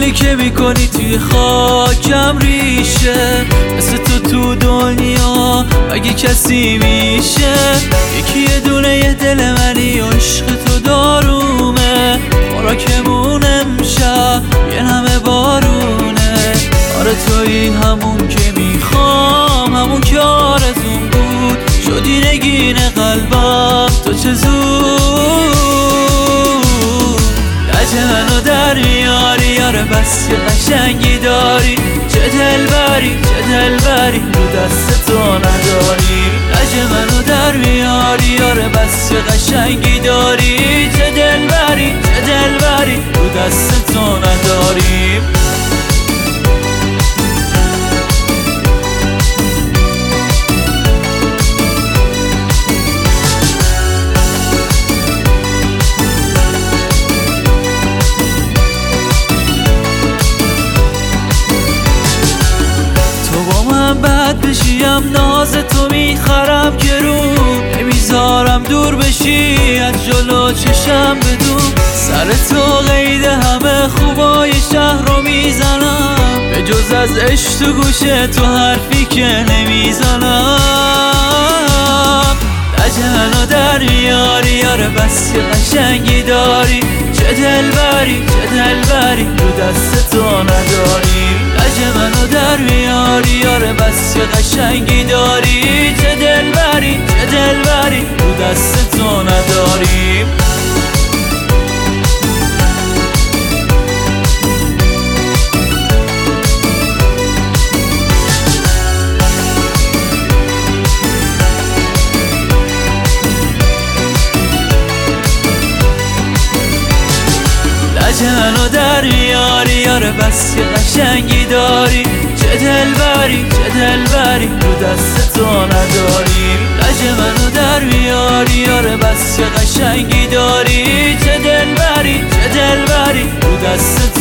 کاری که میکنی توی خاکم ریشه، مثل تو دنیا اگه کسی میشه. یکی یه دونه یه دل منی و عشق تو دارومه، خوراکمون امشب یه نمه بارونه. آره تویی همون که میخوام، همون که آرزون بود، شدی نگین قلبم تو چه زود. لجه منو در میاری یاره، بس که قشنگی داری، چه دلبری رو دست تو نداری. لجه منو در میاری یاره، بس که قشنگی داری، چه دلبری رو دست تو نداری. بد بشیم ناز تو میخرم که رو نمیذارم دور بشی از جلو چشم بدون. سر تو قید همه خوبای شهر رو میزنم، به جز از عشق تو گوشه تو حرفی که نمیزنم. لجه منو در میاری یاره، بس که قشنگی داری، چه دلبری رو دست تو نداری. لجه منو در میاری یاره، بس که قشنگی داری، چه دلبری رو دست تو نداری. لجه منو در میاری یاره، بس که قشنگی داری، چه دلبری رو دست تو نداری. لجه منو در میاری یاره، بس که قشنگی داری، چه دلبری رو دست